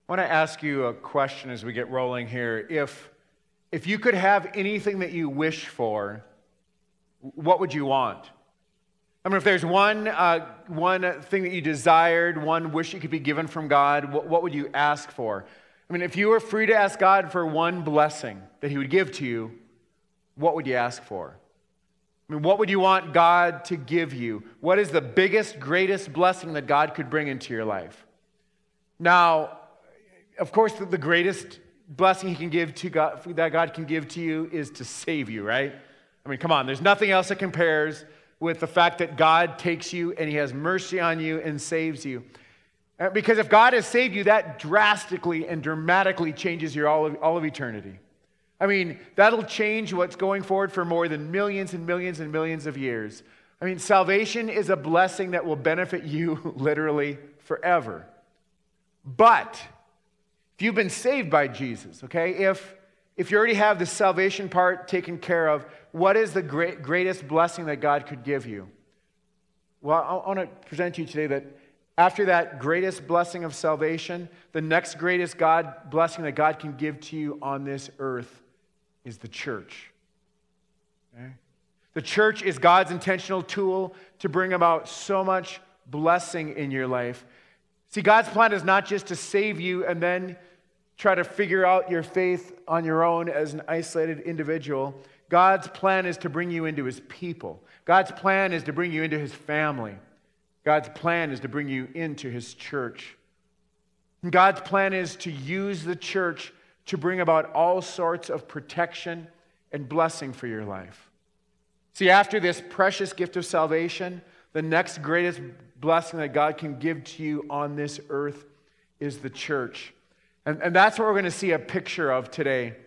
I want to ask you a question as we get rolling here. If you could have anything that you wish for, what would you want? I mean, if there's one thing that you desired, one wish you could be given from God, what would you ask for? I mean, if you were free to ask God for one blessing that He would give to you, what would you ask for? I mean, what would you want God to give you? What is the biggest, greatest blessing that God could bring into your life? Now, of course, the greatest blessing He can give to God, that God can give to you, is to save you, right? I mean, come on, there's nothing else that compares with the fact that God takes you and He has mercy on you and saves you. Because if God has saved you, that drastically and dramatically changes your all of eternity. I mean, that'll change what's going forward for more than millions and millions and millions of years. I mean, salvation is a blessing that will benefit you literally forever. But if you've been saved by Jesus, okay, if you already have the salvation part taken care of, what is the greatest blessing that God could give you? Well, I want to present to you today that after that greatest blessing of salvation, the next greatest blessing that God can give to you on this earth is the church. Okay? The church is God's intentional tool to bring about so much blessing in your life. See, God's plan is not just to save you and then try to figure out your faith on your own as an isolated individual. God's plan is to bring you into His people. God's plan is to bring you into His family. God's plan is to bring you into His church. And God's plan is to use the church to bring about all sorts of protection and blessing for your life. See, after this precious gift of salvation, the next greatest blessing that God can give to you on this earth is the church. And that's what we're going to see a picture of today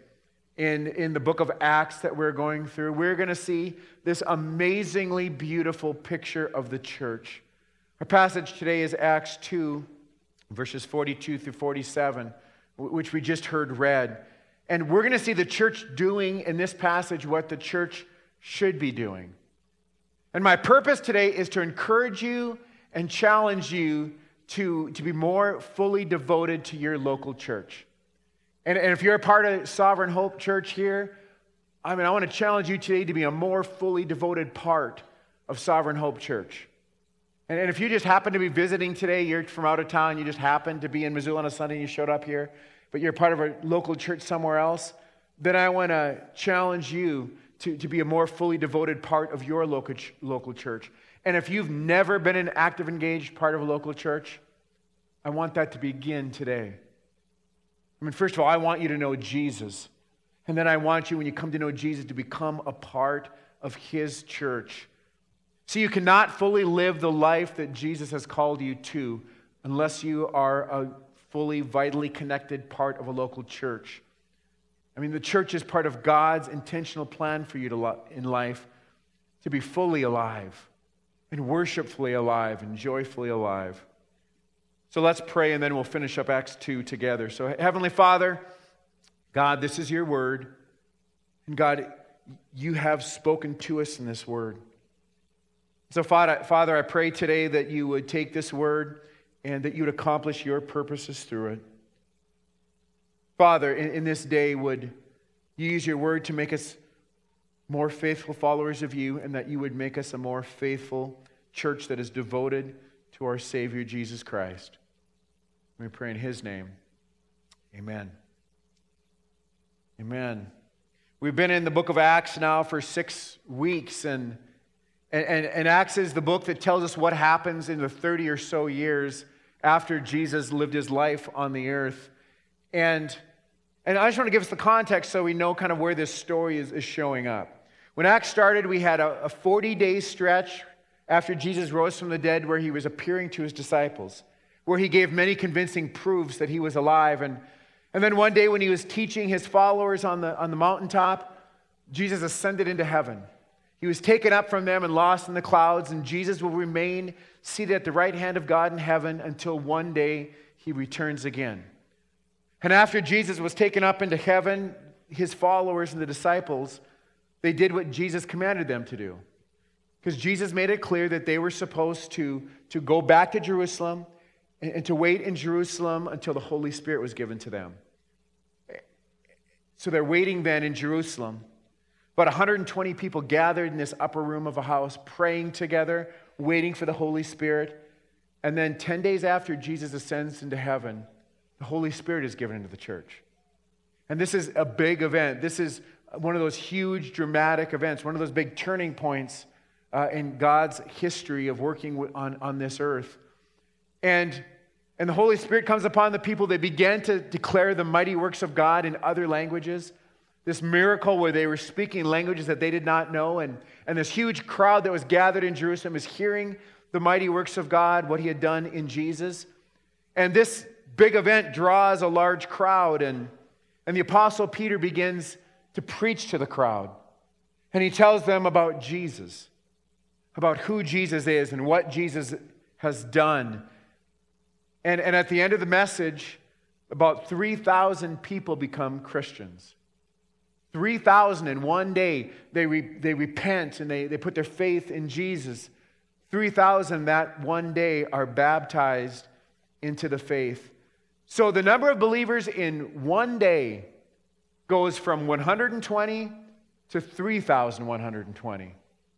in the book of Acts that we're going through. We're going to see this amazingly beautiful picture of the church. Our passage today is Acts 2, verses 42 through 47, which we just heard read. And we're going to see the church doing in this passage what the church should be doing. And my purpose today is to encourage you and challenge you to be more fully devoted to your local church. And if you're a part of Sovereign Hope Church here, I want to challenge you today to be a more fully devoted part of Sovereign Hope Church. And if you just happen to be visiting today, you're from out of town, you just happen to be in Missoula on a Sunday and you showed up here, but you're part of a local church somewhere else, then I want to challenge you to be a more fully devoted part of your local church. And if you've never been an active, engaged part of a local church, I want that to begin today. First of all, I want you to know Jesus. And then I want you, when you come to know Jesus, to become a part of His church. See, you cannot fully live the life that Jesus has called you to unless you are a fully, vitally connected part of a local church. The church is part of God's intentional plan for you in life to be fully alive and worshipfully alive and joyfully alive. So let's pray and then we'll finish up Acts 2 together. So Heavenly Father, God, this is your word. And God, you have spoken to us in this word. So Father, I pray today that you would take this word and that you would accomplish your purposes through it. Father, in this day, would you use your word to make us more faithful followers of you, and that you would make us a more faithful church that is devoted to our Savior, Jesus Christ. We pray in His name. Amen. Amen. We've been in the book of Acts now for 6 weeks, and Acts is the book that tells us what happens in the 30 or so years after Jesus lived His life on the earth. And I just want to give us the context so we know kind of where this story is showing up. When Acts started, we had a 40-day stretch after Jesus rose from the dead where He was appearing to His disciples, where He gave many convincing proofs that He was alive. And then one day when He was teaching His followers on the mountaintop, Jesus ascended into heaven. He was taken up from them and lost in the clouds, and Jesus will remain seated at the right hand of God in heaven until one day He returns again. And after Jesus was taken up into heaven, His followers and the disciples, they did what Jesus commanded them to do. Because Jesus made it clear that they were supposed to go back to Jerusalem and to wait in Jerusalem until the Holy Spirit was given to them. So they're waiting then in Jerusalem. About 120 people gathered in this upper room of a house, praying together, waiting for the Holy Spirit. And then 10 days after Jesus ascends into heaven, the Holy Spirit is given into the church. And this is a big event. This is one of those huge, dramatic events, one of those big turning points in God's history of working on this earth. And the Holy Spirit comes upon the people. They began to declare the mighty works of God in other languages. This miracle where they were speaking languages that they did not know. And this huge crowd that was gathered in Jerusalem is hearing the mighty works of God, what he had done in Jesus. And this big event draws a large crowd. And the Apostle Peter begins to preach to the crowd. And he tells them about Jesus, about who Jesus is and what Jesus has done. And at the end of the message, about 3,000 people become Christians. 3,000 in one day, they repent and they put their faith in Jesus. 3,000 that one day are baptized into the faith. So the number of believers in one day goes from 120 to 3,120.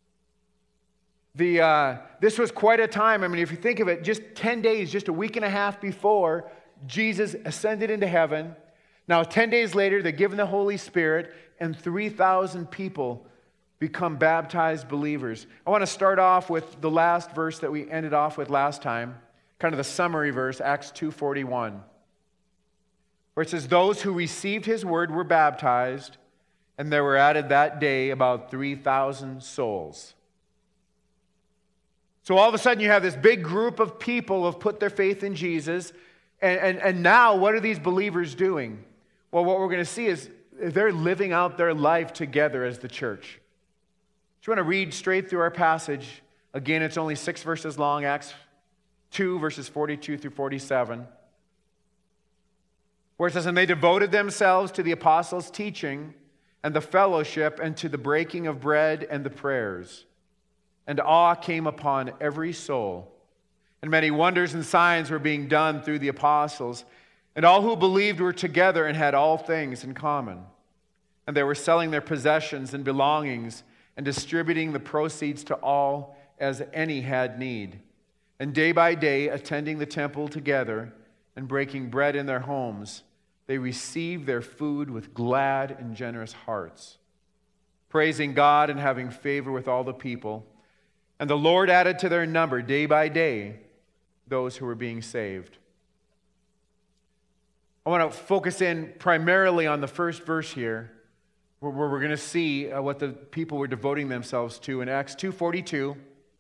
This was quite a time. I mean, if you think of it, just 10 days, just a week and a half before Jesus ascended into heaven. Now, 10 days later, they're given the Holy Spirit, and 3,000 people become baptized believers. I want to start off with the last verse that we ended off with last time, kind of the summary verse, Acts 2:41, where it says, "Those who received his word were baptized, and there were added that day about 3,000 souls." So all of a sudden you have this big group of people who have put their faith in Jesus, and now what are these believers doing? Well, what we're going to see is they're living out their life together as the church. So you want to read straight through our passage. Again, it's only 6 verses long, Acts 2, verses 42 through 47. Where it says, "And they devoted themselves to the apostles' teaching and the fellowship and to the breaking of bread and the prayers. And awe came upon every soul. And many wonders and signs were being done through the apostles. And all who believed were together and had all things in common. And they were selling their possessions and belongings and distributing the proceeds to all as any had need. And day by day, attending the temple together and breaking bread in their homes, they received their food with glad and generous hearts, praising God and having favor with all the people. And the Lord added to their number day by day those who were being saved." I want to focus in primarily on the first verse here, where we're going to see what the people were devoting themselves to in Acts 2:42.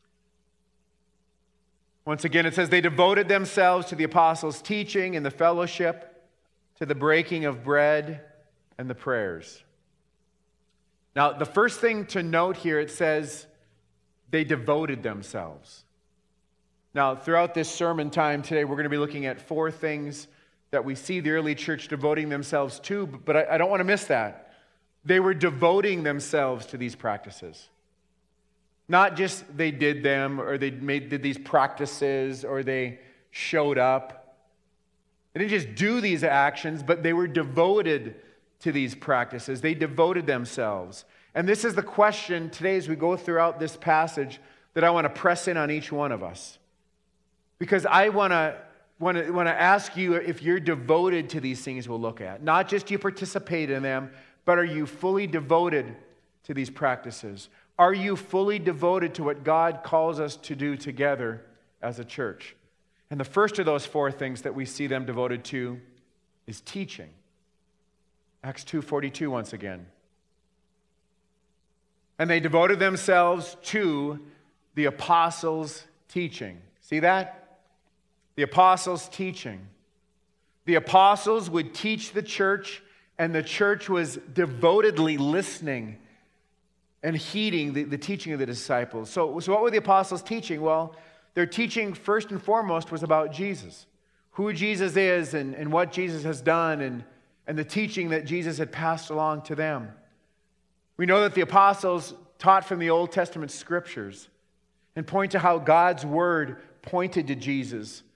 Once again, it says, "They devoted themselves to the apostles' teaching and the fellowship, to the breaking of bread and the prayers." Now, the first thing to note here, it says, they devoted themselves. Now, throughout this sermon time today, we're going to be looking at 4 things that we see the early church devoting themselves to, but I don't want to miss that. They were devoting themselves to these practices. Not just they did them, or they did these practices, or they showed up. They didn't just do these actions, but they were devoted to these practices. They devoted themselves. And this is the question today as we go throughout this passage that I want to press in on each one of us. Because I want to ask you if you're devoted to these things we'll look at. Not just you participate in them, but are you fully devoted to these practices? Are you fully devoted to what God calls us to do together as a church? And the first of those 4 things that we see them devoted to is teaching. Acts 2:42 once again. "And they devoted themselves to the apostles' teaching." See that? The apostles' teaching. The apostles would teach the church, and the church was devotedly listening and heeding the teaching of the disciples. So what were the apostles teaching? Well, their teaching first and foremost was about Jesus. Who Jesus is and what Jesus has done and the teaching that Jesus had passed along to them. We know that the apostles taught from the Old Testament scriptures and point to how God's word pointed to Jesus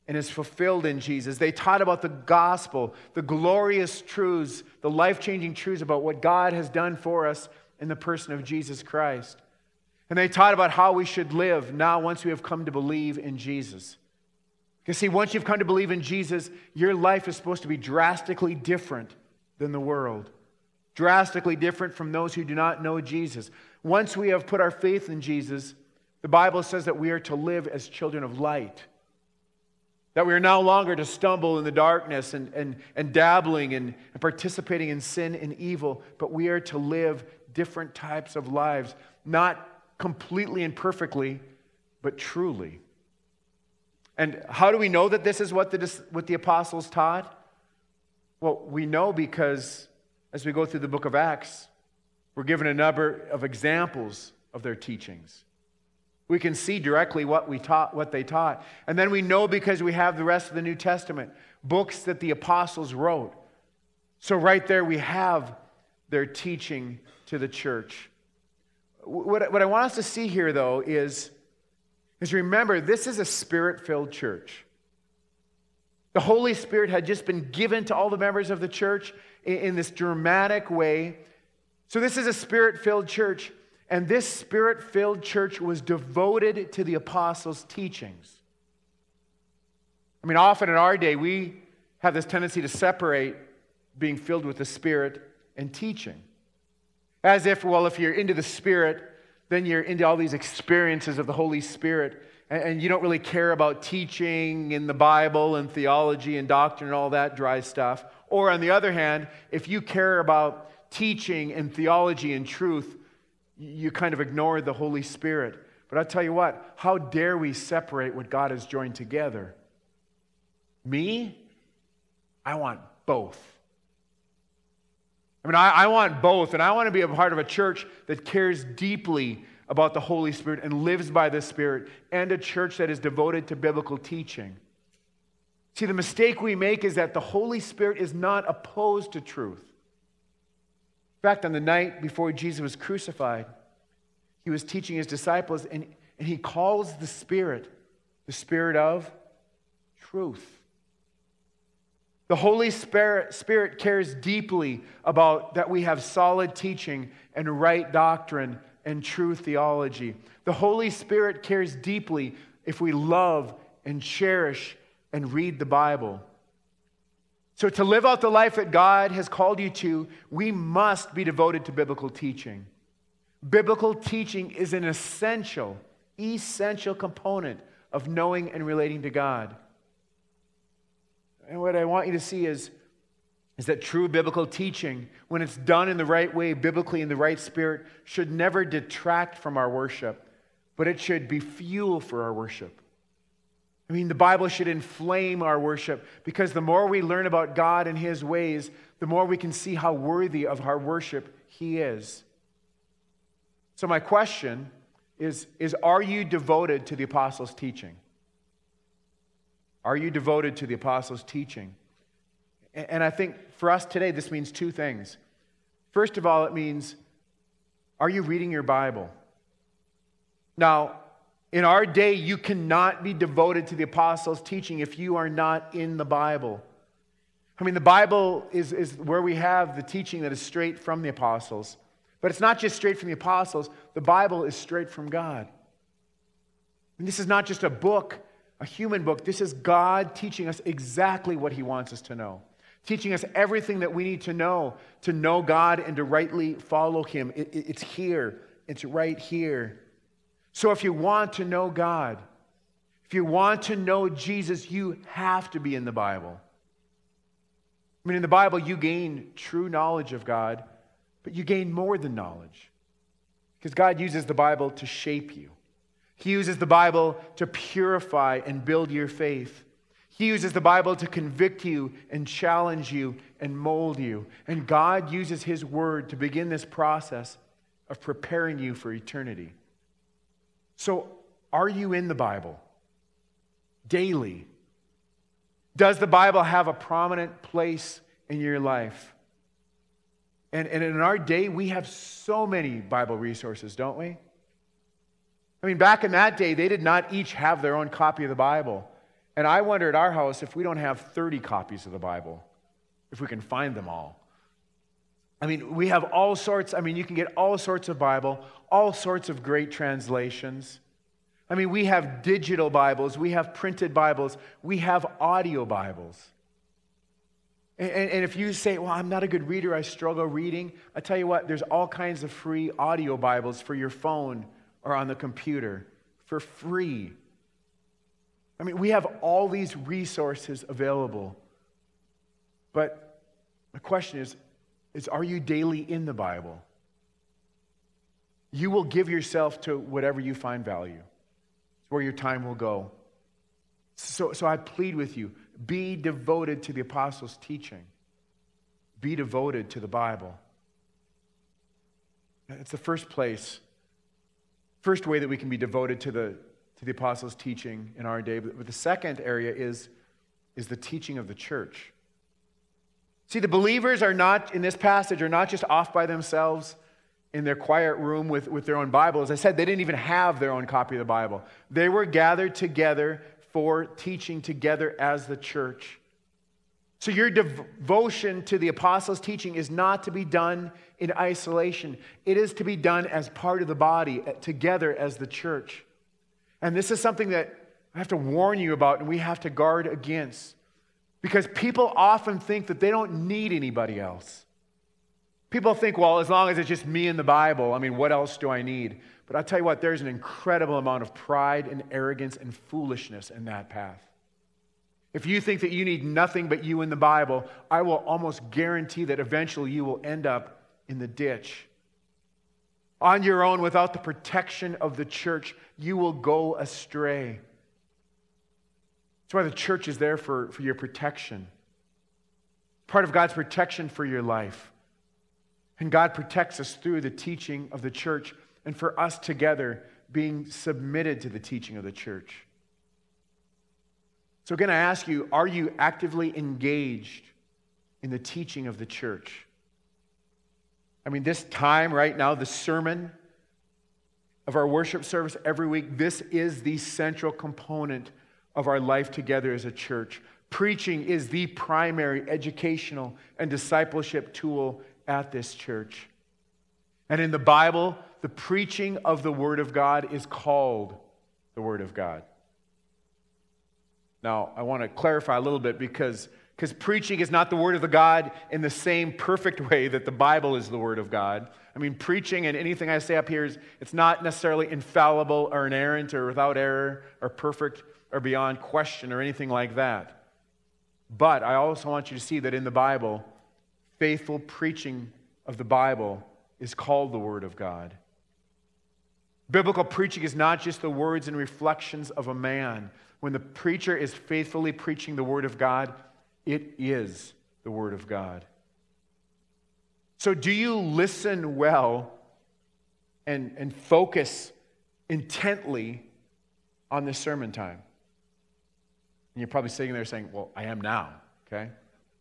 and is fulfilled in Jesus. They taught about the gospel, the glorious truths, the life-changing truths about what God has done for us in the person of Jesus Christ. And they taught about how we should live now once we have come to believe in Jesus. You see, once you've come to believe in Jesus, your life is supposed to be drastically different than the world. Drastically different from those who do not know Jesus. Once we have put our faith in Jesus, the Bible says that we are to live as children of light. That we are no longer to stumble in the darkness and dabbling and participating in sin and evil, but we are to live different types of lives, not completely and perfectly, but truly. And how do we know that this is what the apostles taught? Well, we know because as we go through the book of Acts, we're given a number of examples of their teachings. We can see directly what they taught. And then we know because we have the rest of the New Testament, books that the apostles wrote. So right there we have their teaching to the church. What I want us to see here, though, is remember, this is a Spirit-filled church. The Holy Spirit had just been given to all the members of the church in this dramatic way. So this is a Spirit-filled church. And this Spirit-filled church was devoted to the apostles' teachings. I mean, often in our day, we have this tendency to separate being filled with the Spirit and teaching. As if, well, if you're into the Spirit, then you're into all these experiences of the Holy Spirit, and you don't really care about teaching in the Bible and theology and doctrine and all that dry stuff. Or on the other hand, if you care about teaching and theology and truth, you kind of ignore the Holy Spirit. But I'll tell you what, how dare we separate what God has joined together? Me? I want both. I mean, I want both, and I want to be a part of a church that cares deeply about the Holy Spirit and lives by the Spirit, and a church that is devoted to biblical teaching. See, the mistake we make is that the Holy Spirit is not opposed to truth. In fact, on the night before Jesus was crucified, he was teaching his disciples, and he calls the Spirit of truth. The Holy Spirit cares deeply about that we have solid teaching and right doctrine and true theology. The Holy Spirit cares deeply if we love and cherish and read the Bible. So to live out the life that God has called you to, we must be devoted to biblical teaching. Biblical teaching is an essential component of knowing and relating to God. And what I want you to see is that true biblical teaching, when it's done in the right way, biblically in the right spirit, should never detract from our worship, but it should be fuel for our worship. I mean, the Bible should inflame our worship, because the more we learn about God and His ways, the more we can see how worthy of our worship He is. So my question is are you devoted to the apostles' teaching? Are you devoted to the apostles' teaching? And I think for us today, this means two things. First of all, it means, are you reading your Bible? Now, in our day, you cannot be devoted to the apostles' teaching if you are not in the Bible. I mean, the Bible is where we have the teaching that is straight from the apostles. But it's not just straight from the apostles. The Bible is straight from God. And this is not just a book, a human book. This is God teaching us exactly what He wants us to know. Teaching us everything that we need to know God and to rightly follow Him. It's here. It's right here. So if you want to know God, if you want to know Jesus, you have to be in the Bible. I mean, in the Bible, you gain true knowledge of God, but you gain more than knowledge. Because God uses the Bible to shape you. He uses the Bible to purify and build your faith. He uses the Bible to convict you and challenge you and mold you. And God uses His Word to begin this process of preparing you for eternity. So, are you in the Bible daily? Does the Bible have a prominent place in your life? And in our day, we have so many Bible resources, don't we? I mean, back in that day, they did not each have their own copy of the Bible. And I wonder at our house if we don't have 30 copies of the Bible, if we can find them all. I mean, we have all sorts, you can get all sorts of Bible, all sorts of great translations. I mean, we have digital Bibles, we have printed Bibles, we have audio Bibles. And if you say, well, I'm not a good reader, I struggle reading, I tell you what, there's all kinds of free audio Bibles for your phone or on the computer for free. I mean, we have all these resources available. But the question is are you daily in the Bible? You will give yourself to whatever you find value. It's where your time will go. So I plead with you, be devoted to the apostles' teaching. Be devoted to the Bible. It's the first way that we can be devoted to the apostles' teaching in our day. But the second area is the teaching of the church. See, the believers are not, in this passage, are not just off by themselves in their quiet room with their own Bible. As I said, they didn't even have their own copy of the Bible. They were gathered together for teaching together as the church. So your devotion to the apostles' teaching is not to be done in isolation. It is to be done as part of the body, together as the church. And this is something that I have to warn you about and we have to guard against. Because people often think that they don't need anybody else. People think, well, as long as it's just me and the Bible, what else do I need? But I'll tell you what, there's an incredible amount of pride and arrogance and foolishness in that path. If you think that you need nothing but you and the Bible, I will almost guarantee that eventually you will end up in the ditch. On your own, without the protection of the church, you will go astray. That's why the church is there for your protection. Part of God's protection for your life. And God protects us through the teaching of the church and for us together being submitted to the teaching of the church. So again, I ask you, are you actively engaged in the teaching of the church? This time right now, the sermon of our worship service every week, this is the central component of our life together as a church. Preaching is the primary educational and discipleship tool at this church. And in the Bible, the preaching of the Word of God is called the Word of God. Now, I want to clarify a little bit because preaching is not the Word of the God in the same perfect way that the Bible is the Word of God. Preaching and anything I say up here it's not necessarily infallible or inerrant or without error or perfect or beyond question or anything like that. But I also want you to see that in the Bible, faithful preaching of the Bible is called the Word of God. Biblical preaching is not just the words and reflections of a man. When the preacher is faithfully preaching the Word of God, it is the Word of God. So do you listen well and focus intently on this sermon time? And you're probably sitting there saying, well, I am now, okay?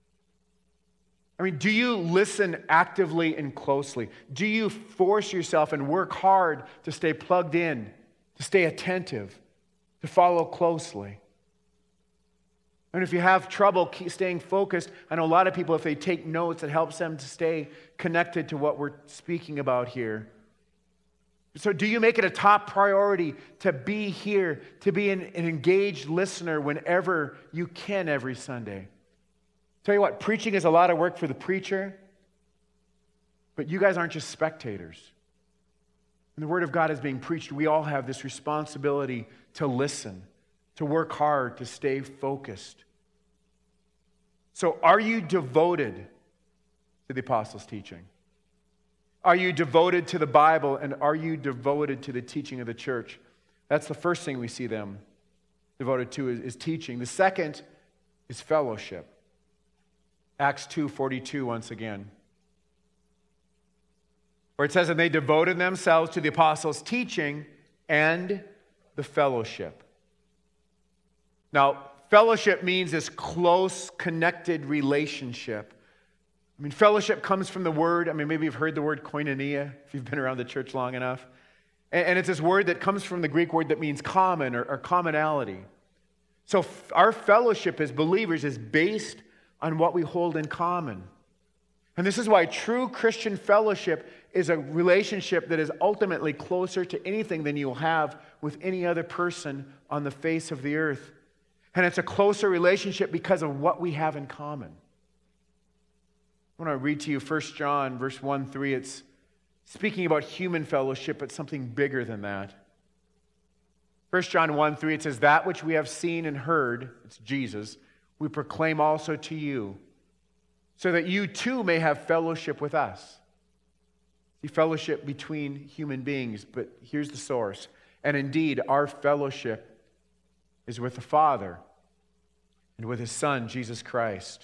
Do you listen actively and closely? Do you force yourself and work hard to stay plugged in, to stay attentive, to follow closely? If you have trouble staying focused, I know a lot of people, if they take notes, it helps them to stay connected to what we're speaking about here. So do you make it a top priority to be here, to be an engaged listener whenever you can every Sunday? Tell you what, preaching is a lot of work for the preacher, but you guys aren't just spectators. When the Word of God is being preached, we all have this responsibility to listen, to work hard, to stay focused. So are you devoted to the apostles' teaching? Are you devoted to the Bible, and are you devoted to the teaching of the church? That's the first thing we see them devoted to is teaching. The second is fellowship. Acts 2:42 once again, where it says, and they devoted themselves to the apostles' teaching and the fellowship. Now, fellowship means this close, connected relationship. Fellowship comes from the word, maybe you've heard the word koinonia if you've been around the church long enough. And it's this word that comes from the Greek word that means common or commonality. So our fellowship as believers is based on what we hold in common. And this is why true Christian fellowship is a relationship that is ultimately closer to anything than you'll have with any other person on the face of the earth. And it's a closer relationship because of what we have in common. I want to read to you 1 John verse 1-3. It's speaking about human fellowship, but something bigger than that. 1 John 1:3, it says, that which we have seen and heard, it's Jesus, we proclaim also to you, so that you too may have fellowship with us. See, fellowship between human beings, but here's the source. And indeed, our fellowship is with the Father and with His Son, Jesus Christ.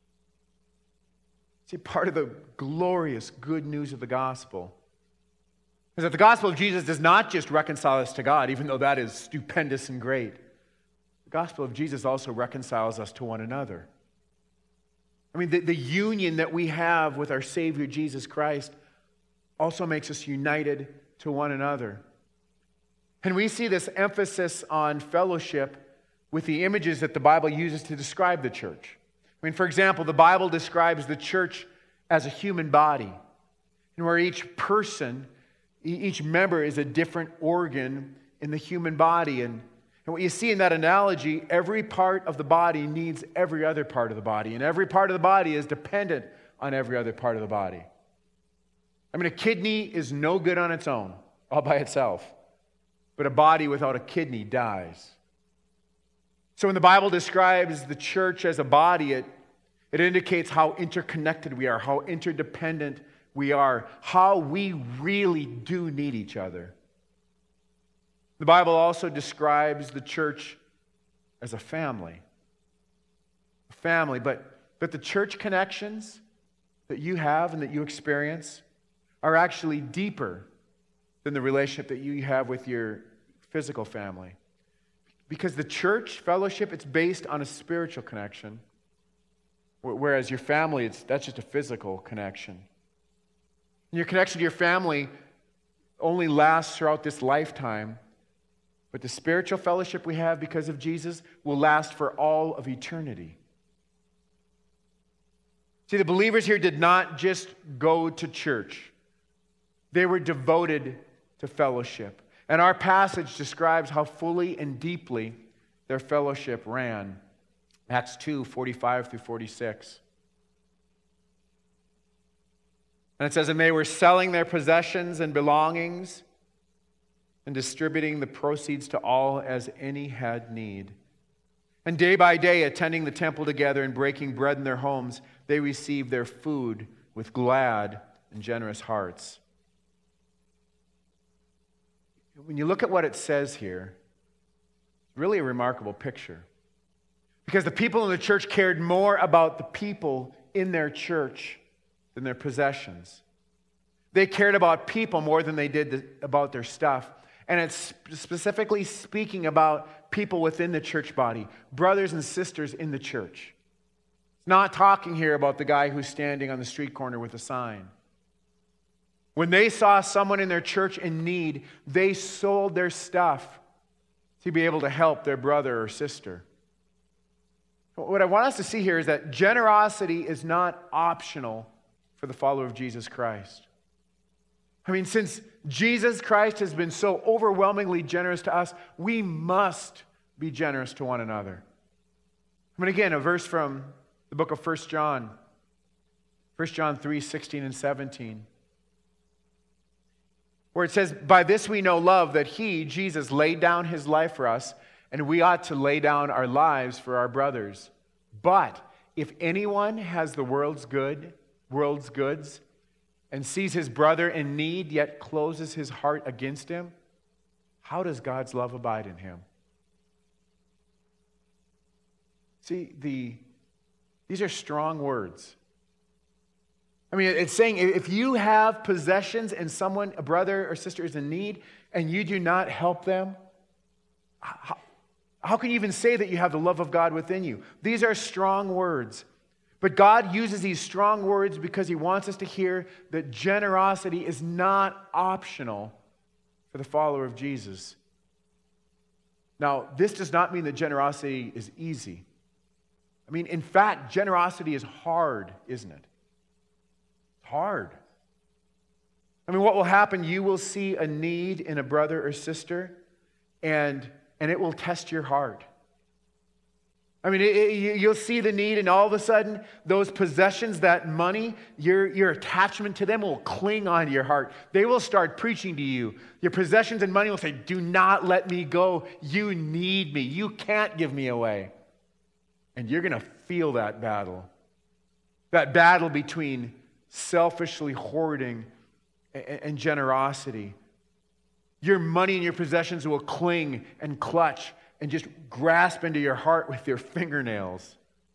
See, part of the glorious good news of the gospel is that the gospel of Jesus does not just reconcile us to God, even though that is stupendous and great. The gospel of Jesus also reconciles us to one another. I mean, the union that we have with our Savior, Jesus Christ, also makes us united to one another. And we see this emphasis on fellowship with the images that the Bible uses to describe the church. I mean, for example, the Bible describes the church as a human body, and where each person, each member is a different organ in the human body. And what you see in that analogy, every part of the body needs every other part of the body. And every part of the body is dependent on every other part of the body. I mean, a kidney is no good on its own, all by itself. But a body without a kidney dies. So when the Bible describes the church as a body, it indicates how interconnected we are, how interdependent we are, how we really do need each other. The Bible also describes the church as a family. A family, but the church connections that you have and that you experience are actually deeper than the relationship that you have with your physical family. Because the church fellowship, it's based on a spiritual connection, whereas your family, that's just a physical connection. And your connection to your family only lasts throughout this lifetime, but the spiritual fellowship we have because of Jesus will last for all of eternity. See, the believers here did not just go to church. They were devoted to fellowship. And our passage describes how fully and deeply their fellowship ran. Acts 2:45-46. And it says, and they were selling their possessions and belongings and distributing the proceeds to all as any had need. And day by day, attending the temple together and breaking bread in their homes, they received their food with glad and generous hearts. When you look at what it says here, it's really a remarkable picture. Because the people in the church cared more about the people in their church than their possessions. They cared about people more than they did about their stuff. And it's specifically speaking about people within the church body, brothers and sisters in the church. It's not talking here about the guy who's standing on the street corner with a sign. When they saw someone in their church in need, they sold their stuff to be able to help their brother or sister. What I want us to see here is that generosity is not optional for the follower of Jesus Christ. I mean, since Jesus Christ has been so overwhelmingly generous to us, we must be generous to one another. I mean, again, a verse from the book of 1 John 3:16 and 17. Where it says, by this we know love, that He, Jesus, laid down His life for us, and we ought to lay down our lives for our brothers. But if anyone has the world's goods, and sees his brother in need, yet closes his heart against him, how does God's love abide in him? See, these are strong words. I mean, it's saying if you have possessions and someone, a brother or sister is in need, and you do not help them, how can you even say that you have the love of God within you? These are strong words. But God uses these strong words because He wants us to hear that generosity is not optional for the follower of Jesus. Now, this does not mean that generosity is easy. I mean, in fact, generosity is hard, isn't it? Hard. I mean, what will happen? You will see a need in a brother or sister, and it will test your heart. I mean, you'll see the need, and all of a sudden, those possessions, that money, your attachment to them will cling on your heart. They will start preaching to you. Your possessions and money will say, do not let me go. You need me. You can't give me away. And you're going to feel that battle between selfishly hoarding and generosity. Your money and your possessions will cling and clutch and just grasp into your heart with your fingernails.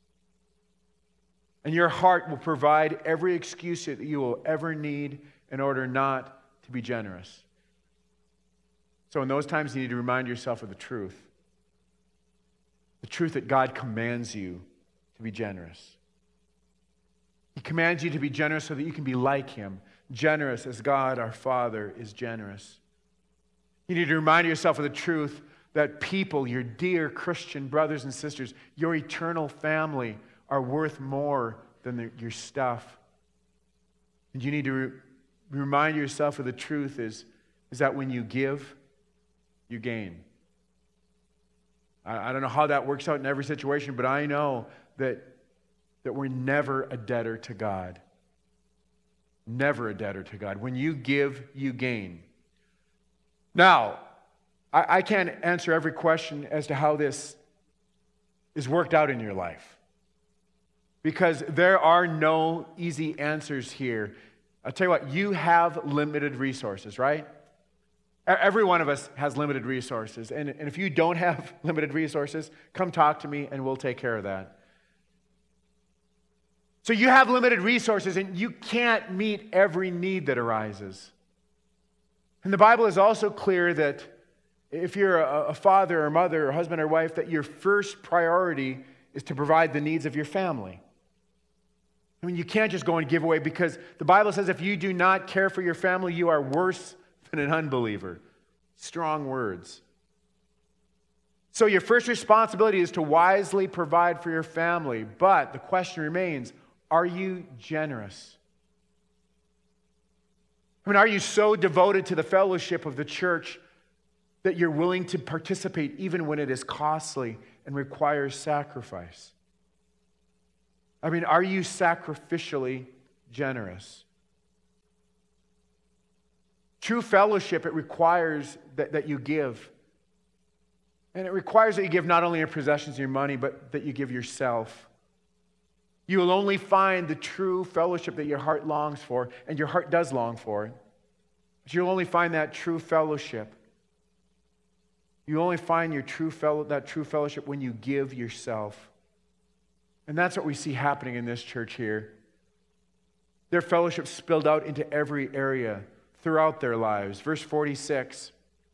And your heart will provide every excuse that you will ever need in order not to be generous. So in those times, you need to remind yourself of the truth. The truth that God commands you to be generous. He commands you to be generous so that you can be like Him. Generous as God, our Father, is generous. You need to remind yourself of the truth that people, your dear Christian brothers and sisters, your eternal family, are worth more than your stuff. And you need to remind yourself of the truth is that when you give, you gain. I don't know how that works out in every situation, but I know that we're never a debtor to God. Never a debtor to God. When you give, you gain. Now, I can't answer every question as to how this is worked out in your life, because there are no easy answers here. I'll tell you what, you have limited resources, right? Every one of us has limited resources. And if you don't have limited resources, come talk to me and we'll take care of that. So you have limited resources and you can't meet every need that arises. And the Bible is also clear that if you're a father or mother or husband or wife, that your first priority is to provide the needs of your family. I mean, you can't just go and give away, because the Bible says if you do not care for your family, you are worse than an unbeliever. Strong words. So your first responsibility is to wisely provide for your family. But the question remains, are you generous? I mean, are you so devoted to the fellowship of the church that you're willing to participate even when it is costly and requires sacrifice? I mean, are you sacrificially generous? True fellowship, it requires that you give. And it requires that you give not only your possessions and your money, but that you give yourself. You will only find the true fellowship that your heart longs for, and your heart does long for. But you'll only find that true fellowship. You only find that true fellowship when you give yourself. And that's what we see happening in this church here. Their fellowship spilled out into every area throughout their lives. Verse 46,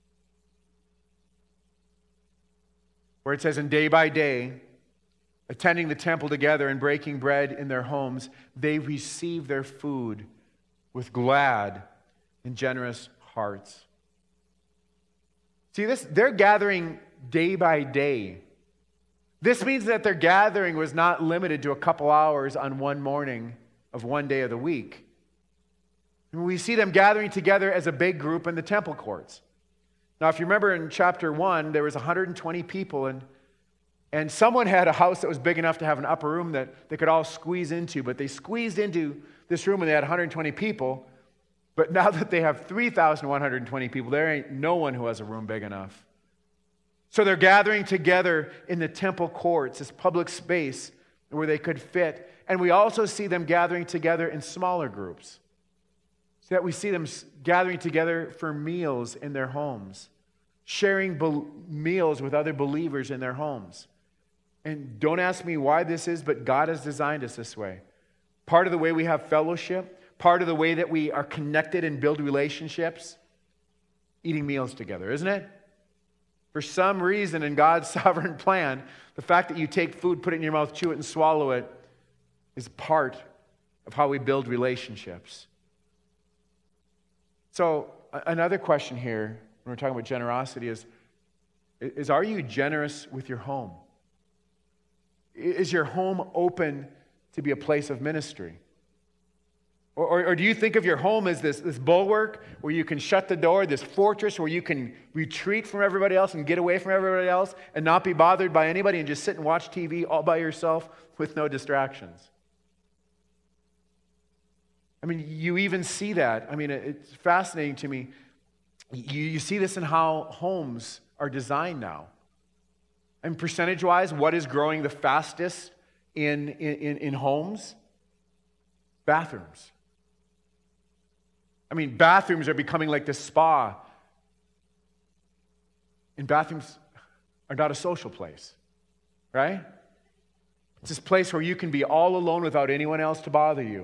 where it says, "And day by day, attending the temple together and breaking bread in their homes, they received their food with glad and generous hearts." See, they're gathering day by day. This means that their gathering was not limited to a couple hours on one morning of one day of the week. We see them gathering together as a big group in the temple courts. Now, if you remember in chapter 1, there was 120 people, and someone had a house that was big enough to have an upper room that they could all squeeze into, but they squeezed into this room and they had 120 people. But now that they have 3,120 people, there ain't no one who has a room big enough. So they're gathering together in the temple courts, this public space where they could fit. And we also see them gathering together in smaller groups. So that we see them gathering together for meals in their homes, sharing meals with other believers in their homes. And don't ask me why this is, but God has designed us this way. Part of the way we have fellowship, part of the way that we are connected and build relationships, eating meals together, isn't it? For some reason in God's sovereign plan, the fact that you take food, put it in your mouth, chew it, and swallow it is part of how we build relationships. So another question here, when we're talking about generosity, is is, are you generous with your home? Is your home open to be a place of ministry? Or do you think of your home as this bulwark where you can shut the door, this fortress where you can retreat from everybody else and get away from everybody else and not be bothered by anybody and just sit and watch TV all by yourself with no distractions? I mean, you even see that. I mean, it's fascinating to me. You see this in how homes are designed now. And percentage-wise, what is growing the fastest in homes? Bathrooms. I mean, bathrooms are becoming like this spa. And bathrooms are not a social place, right? It's this place where you can be all alone without anyone else to bother you.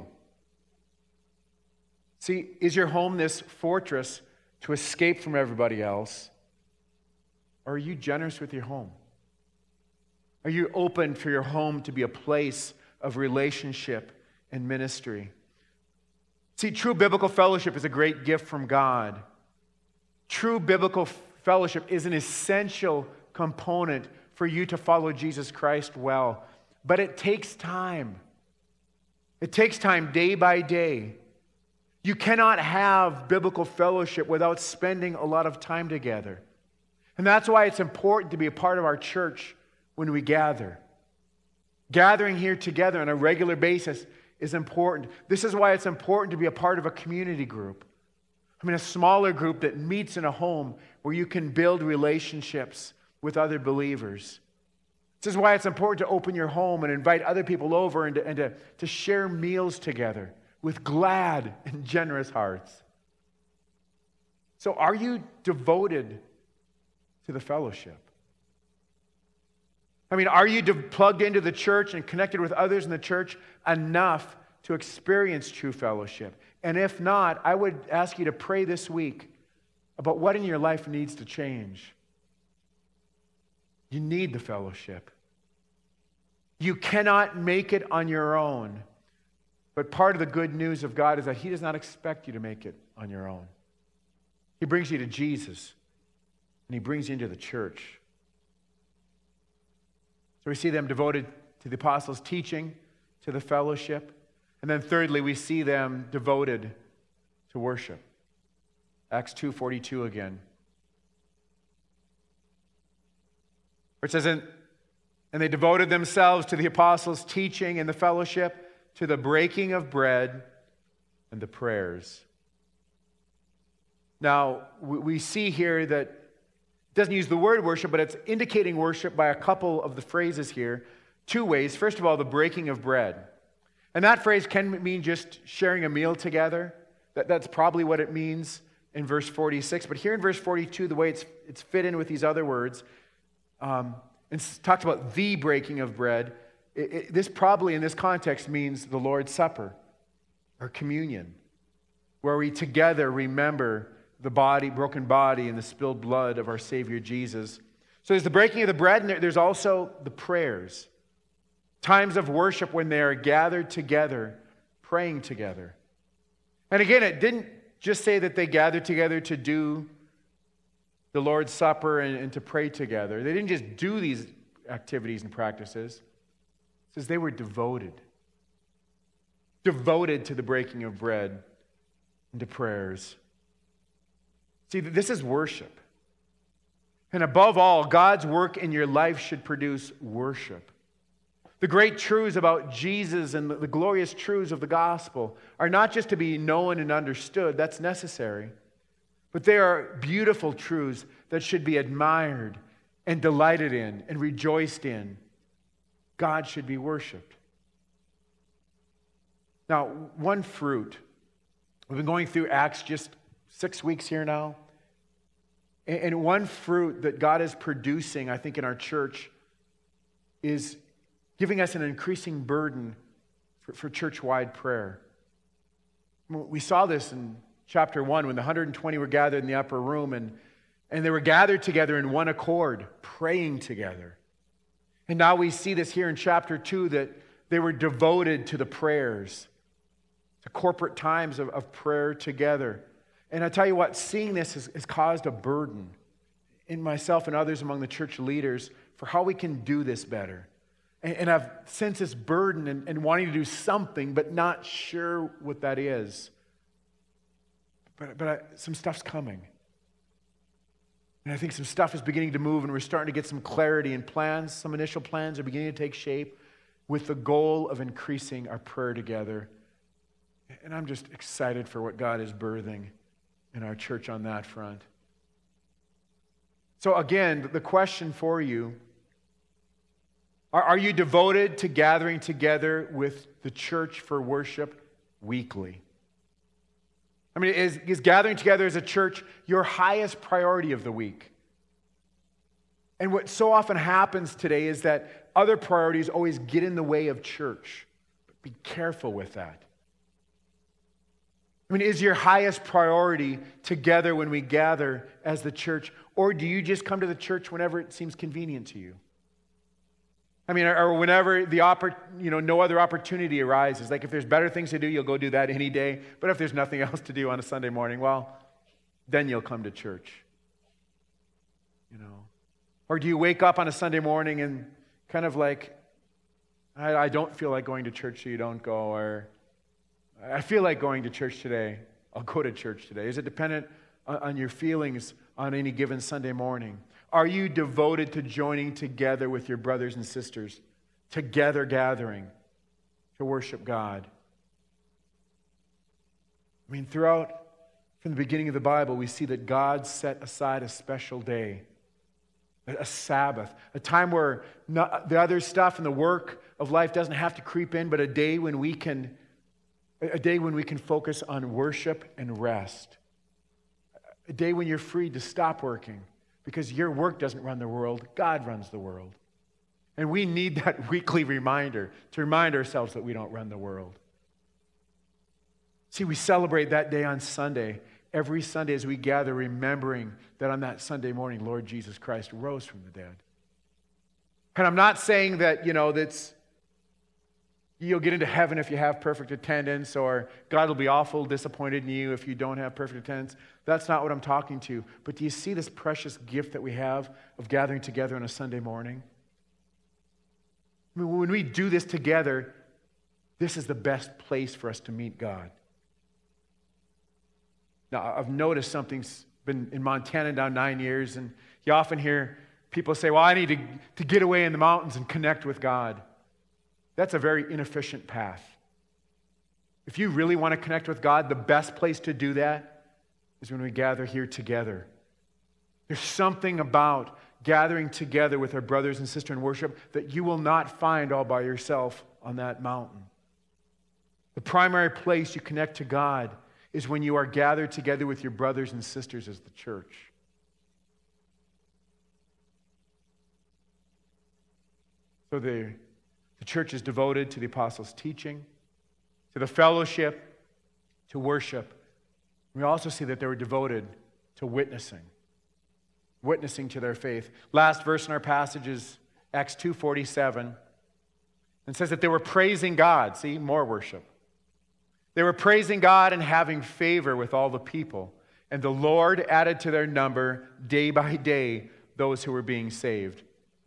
See, is your home this fortress to escape from everybody else? Or are you generous with your home? Are you open for your home to be a place of relationship and ministry? See, true biblical fellowship is a great gift from God. True biblical fellowship is an essential component for you to follow Jesus Christ well. But it takes time. It takes time day by day. You cannot have biblical fellowship without spending a lot of time together. And that's why it's important to be a part of our church when we gather. Gathering here together on a regular basis is important. This is why it's important to be a part of a community group. I mean, a smaller group that meets in a home where you can build relationships with other believers. This is why it's important to open your home and invite other people over and to share meals together with glad and generous hearts. So are you devoted to the fellowship? I mean, are you plugged into the church and connected with others in the church enough to experience true fellowship? And if not, I would ask you to pray this week about what in your life needs to change. You need the fellowship. You cannot make it on your own. But part of the good news of God is that He does not expect you to make it on your own. He brings you to Jesus, and He brings you into the church. So we see them devoted to the apostles' teaching, to the fellowship. And then thirdly, we see them devoted to worship. Acts 2:42 again. Where it says, and they devoted themselves to the apostles' teaching and the fellowship, to the breaking of bread and the prayers. Now, we see here that it doesn't use the word worship, but it's indicating worship by a couple of the phrases here. Two ways. First of all, the breaking of bread. And that phrase can mean just sharing a meal together. That's probably what it means in verse 46. But here in verse 42, the way it's fit in with these other words, it talks about the breaking of bread. This probably in this context means the Lord's Supper or communion, where we together remember the broken body and the spilled blood of our Savior Jesus. So there's the breaking of the bread, and there's also the prayers. Times of worship when they are gathered together, praying together. And again, it didn't just say that they gathered together to do the Lord's Supper and to pray together. They didn't just do these activities and practices. It says they were devoted. Devoted to the breaking of bread and to prayers. See, this is worship. And above all, God's work in your life should produce worship. The great truths about Jesus and the glorious truths of the gospel are not just to be known and understood, that's necessary, but they are beautiful truths that should be admired and delighted in and rejoiced in. God should be worshiped. Now, one fruit. We've been going through Acts just 6 weeks here now. And one fruit that God is producing, I think, in our church is giving us an increasing burden for church-wide prayer. We saw this in chapter 1 when the 120 were gathered in the upper room and they were gathered together in one accord, praying together. And now we see this here in chapter 2 that they were devoted to the prayers, to corporate times of prayer together. And I tell you what, seeing this has caused a burden in myself and others among the church leaders for how we can do this better. And I've sensed this burden and wanting to do something, but not sure what that is. But some stuff's coming. And I think some stuff is beginning to move, and we're starting to get some clarity and plans. Some initial plans are beginning to take shape with the goal of increasing our prayer together. And I'm just excited for what God is birthing in our church on that front. So again, the question for you, are you devoted to gathering together with the church for worship weekly? I mean, is gathering together as a church your highest priority of the week? And what so often happens today is that other priorities always get in the way of church. But be careful with that. I mean, is your highest priority together when we gather as the church, or do you just come to the church whenever it seems convenient to you? I mean, or whenever no other opportunity arises. Like if there's better things to do, you'll go do that any day. But if there's nothing else to do on a Sunday morning, well, then you'll come to church. Or do you wake up on a Sunday morning and kind of like, I don't feel like going to church, so you don't go, or I feel like going to church today, I'll go to church today. Is it dependent on your feelings on any given Sunday morning? Are you devoted to joining together with your brothers and sisters, together gathering to worship God? I mean, from the beginning of the Bible, we see that God set aside a special day, a Sabbath, a time where the other stuff and the work of life doesn't have to creep in, but a day when we can focus on worship and rest. A day when you're free to stop working because your work doesn't run the world, God runs the world. And we need that weekly reminder to remind ourselves that we don't run the world. See, we celebrate that day on Sunday, every Sunday as we gather, remembering that on that Sunday morning, Lord Jesus Christ rose from the dead. And I'm not saying that, that's you'll get into heaven if you have perfect attendance, or God will be awful disappointed in you if you don't have perfect attendance. That's not what I'm talking to. But do you see this precious gift that we have of gathering together on a Sunday morning? I mean, when we do this together, this is the best place for us to meet God. Now, I've noticed something's been in Montana now 9 years, and you often hear people say, well, I need to get away in the mountains and connect with God. That's a very inefficient path. If you really want to connect with God, the best place to do that is when we gather here together. There's something about gathering together with our brothers and sisters in worship that you will not find all by yourself on that mountain. The primary place you connect to God is when you are gathered together with your brothers and sisters as the church. So the church is devoted to the apostles' teaching, to the fellowship, to worship. We also see that they were devoted to witnessing to their faith. Last verse in our passage is Acts 2:47. It says that they were praising God. See, more worship. They were praising God and having favor with all the people. And the Lord added to their number day by day those who were being saved.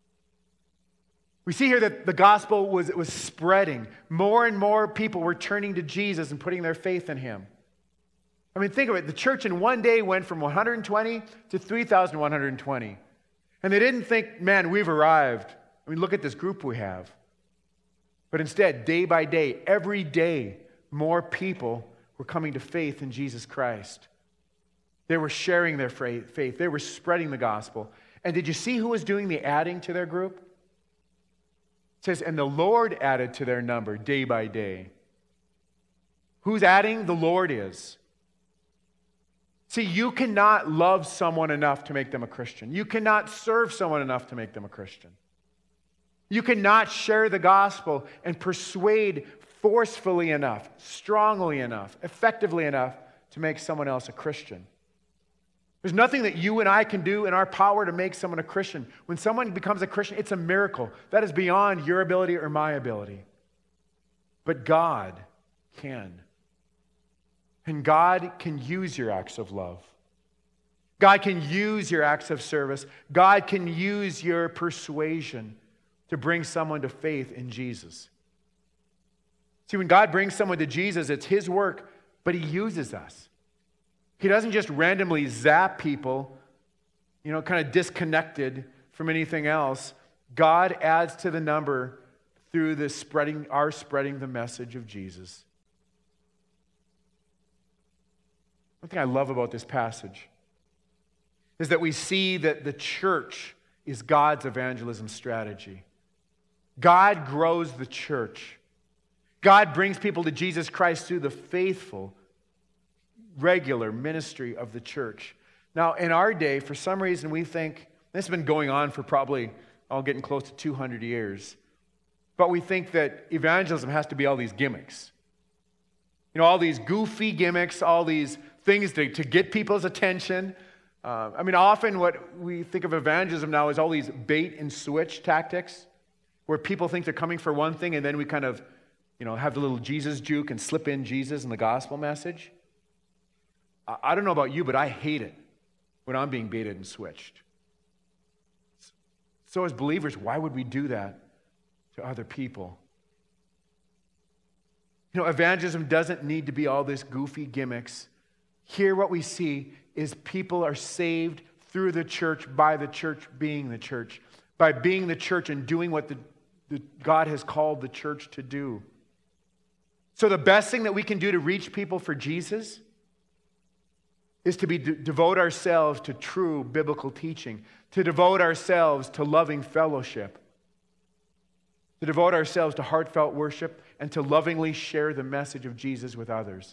We see here that the gospel was spreading. More and more people were turning to Jesus and putting their faith in him. I mean, think of it. The church in one day went from 120 to 3,120. And they didn't think, man, we've arrived. I mean, look at this group we have. But instead, day by day, every day, more people were coming to faith in Jesus Christ. They were sharing their faith. They were spreading the gospel. And did you see who was doing the adding to their group? It says, and the Lord added to their number day by day. Who's adding? The Lord is. See, you cannot love someone enough to make them a Christian. You cannot serve someone enough to make them a Christian. You cannot share the gospel and persuade forcefully enough, strongly enough, effectively enough to make someone else a Christian. There's nothing that you and I can do in our power to make someone a Christian. When someone becomes a Christian, it's a miracle. That is beyond your ability or my ability. But God can. And God can use your acts of love. God can use your acts of service. God can use your persuasion to bring someone to faith in Jesus. See, when God brings someone to Jesus, it's His work, but He uses us. He doesn't just randomly zap people, kind of disconnected from anything else. God adds to the number through the spreading the message of Jesus. One thing I love about this passage is that we see that the church is God's evangelism strategy. God grows the church. God brings people to Jesus Christ through the faithful, regular ministry of the church. Now, in our day, for some reason, we think, this has been going on for probably, getting close to 200 years, but we think that evangelism has to be all these gimmicks. All these goofy gimmicks, all these things to get people's attention. Often what we think of evangelism now is all these bait and switch tactics, where people think they're coming for one thing, and then we kind of, have the little Jesus juke and slip in Jesus and the gospel message. I don't know about you, but I hate it when I'm being baited and switched. So as believers, why would we do that to other people? Evangelism doesn't need to be all this goofy gimmicks. Here what we see is people are saved through the church, by the church being the church, by being the church and doing what God has called the church to do. So the best thing that we can do to reach people for Jesus is to devote ourselves to true biblical teaching, to devote ourselves to loving fellowship, to devote ourselves to heartfelt worship, and to lovingly share the message of Jesus with others.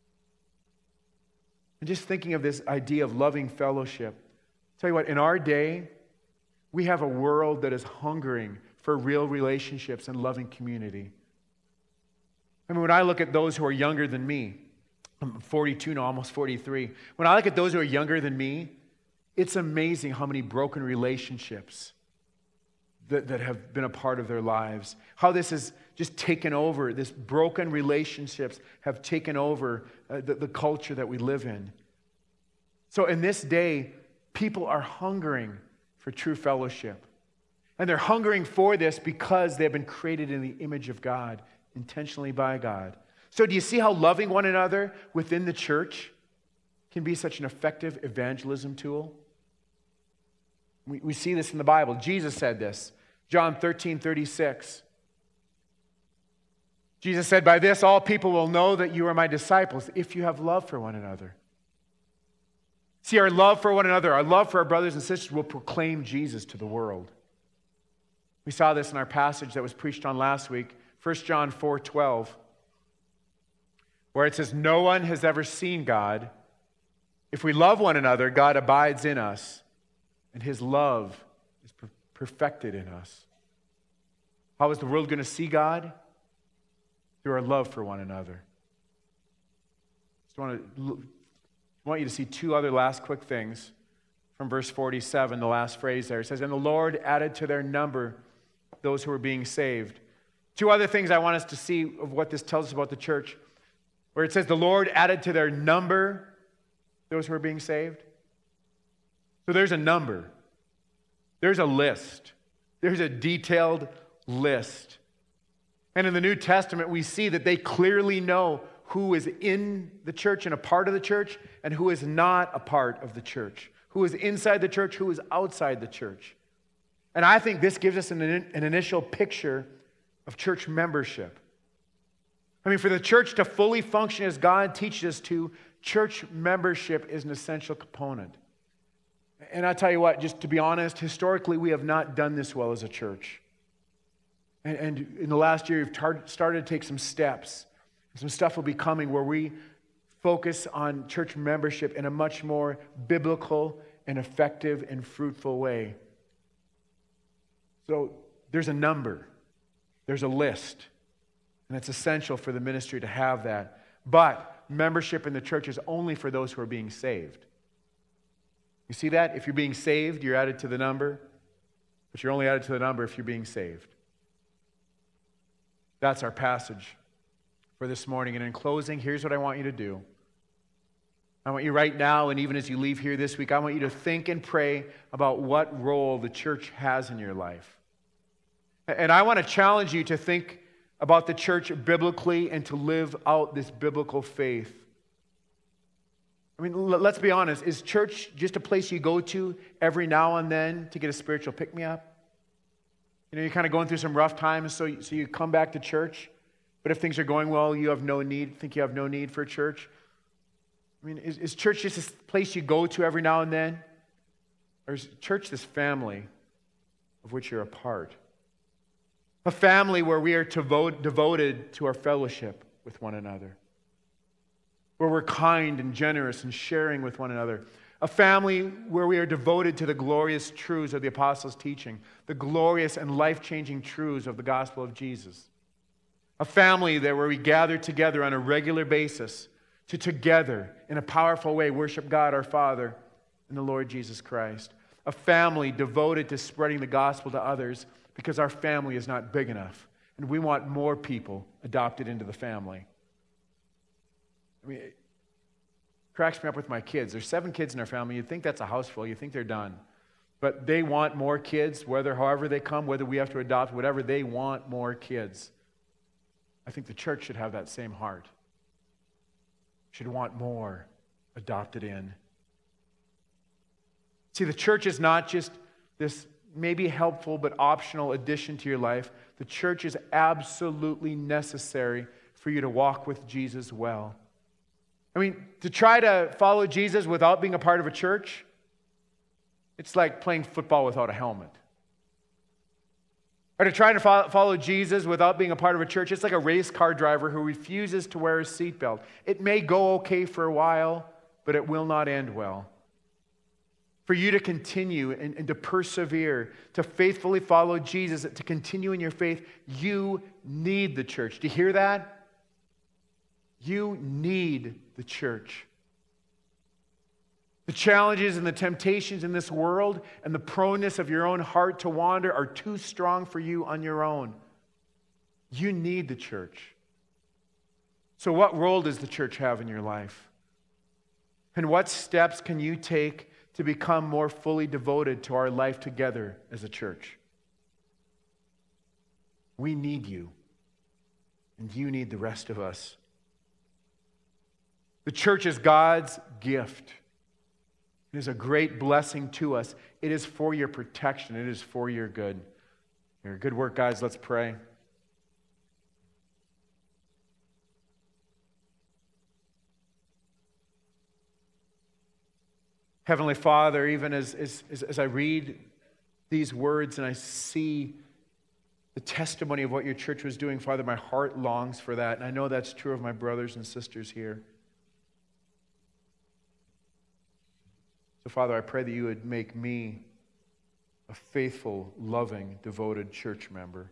And just thinking of this idea of loving fellowship, I'll tell you what, in our day, we have a world that is hungering for real relationships and loving community. When I look at those who are younger than me, I'm 42 now, almost 43. When I look at those who are younger than me, it's amazing how many broken relationships that have been a part of their lives. How this has just taken over, this broken relationships have taken over the culture that we live in. So in this day, people are hungering for true fellowship. And they're hungering for this because they have been created in the image of God, intentionally by God. So do you see how loving one another within the church can be such an effective evangelism tool? We see this in the Bible. Jesus said this, John 13:36. Jesus said, "By this all people will know that you are my disciples, if you have love for one another." See, our love for one another, our love for our brothers and sisters will proclaim Jesus to the world. We saw this in our passage that was preached on last week, 1 John 4:12, where it says, "No one has ever seen God. If we love one another, God abides in us, and His love is perfected in us." How is the world going to see God? Through our love for one another. I want you to see two other last quick things from verse 47, the last phrase there. It says, "And the Lord added to their number those who were being saved." Two other things I want us to see of what this tells us about the church, where it says the Lord added to their number those who were being saved. So there's a number. There's a list. There's a detailed list. And in the New Testament, we see that they clearly know who is in the church and a part of the church and who is not a part of the church, who is inside the church, who is outside the church. And I think this gives us an initial picture of church membership. For the church to fully function as God teaches us to, church membership is an essential component. And I tell you what, just to be honest, historically we have not done this well as a church. And in the last year, we've started to take some steps. Some stuff will be coming where we focus on church membership in a much more biblical and effective and fruitful way. So there's a number. There's a list. And it's essential for the ministry to have that. But membership in the church is only for those who are being saved. You see that? If you're being saved, you're added to the number. But you're only added to the number if you're being saved. That's our passage for this morning. And in closing, here's what I want you to do. I want you right now, and even as you leave here this week, I want you to think and pray about what role the church has in your life. And I want to challenge you to think about the church biblically and to live out this biblical faith. I mean, let's be honest. Is church just a place you go to every now and then to get a spiritual pick-me-up? You know, you're kind of going through some rough times, so you come back to church. But if things are going well, you have no need for church. I mean, is church just this place you go to every now and then? Or is church this family of which you're a part? A family where we are devoted to our fellowship with one another. Where we're kind and generous and sharing with one another. A family where we are devoted to the glorious truths of the apostles' teaching. The glorious and life-changing truths of the gospel of Jesus. A family where we gather together on a regular basis to together, in a powerful way, worship God our Father and the Lord Jesus Christ. A family devoted to spreading the gospel to others because our family is not big enough. And we want more people adopted into the family. I mean, it cracks me up with my kids. There's 7 kids in our family. You'd think that's a house full. You think they're done. But they want more kids, however they come, whether we have to adopt, whatever, they want more kids. I think the church should have that same heart. Should want more adopted in. See, the church is not just this maybe helpful but optional addition to your life. The church is absolutely necessary for you to walk with Jesus well. I mean, to try to follow Jesus without being a part of a church, it's like playing football without a helmet. Or to try to follow Jesus without being a part of a church, it's like a race car driver who refuses to wear a seatbelt. It may go okay for a while, but it will not end well. For you to continue and to persevere, to faithfully follow Jesus, to continue in your faith, you need the church. Do you hear that? You need the church. The challenges and the temptations in this world and the proneness of your own heart to wander are too strong for you on your own. You need the church. So what role does the church have in your life? And what steps can you take to become more fully devoted to our life together as a church? We need you, and you need the rest of us. The church is God's gift. It is a great blessing to us. It is for your protection. It is for your good. Your good work, guys. Let's pray. Heavenly Father, even as I read these words and I see the testimony of what your church was doing, Father, my heart longs for that. And I know that's true of my brothers and sisters here. So, Father, I pray that you would make me a faithful, loving, devoted church member.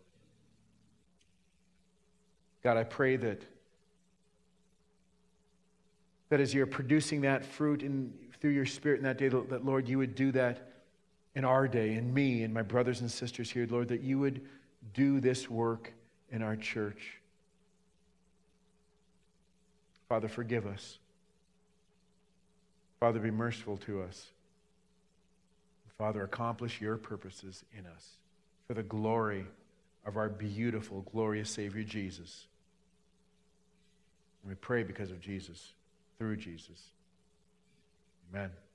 God, I pray that as you're producing that fruit through your Spirit in that day, that, Lord, you would do that in our day, in me, and my brothers and sisters here, Lord, that you would do this work in our church. Father, forgive us. Father, be merciful to us. Father, accomplish your purposes in us for the glory of our beautiful, glorious Savior, Jesus. And we pray because of Jesus, through Jesus. Amen.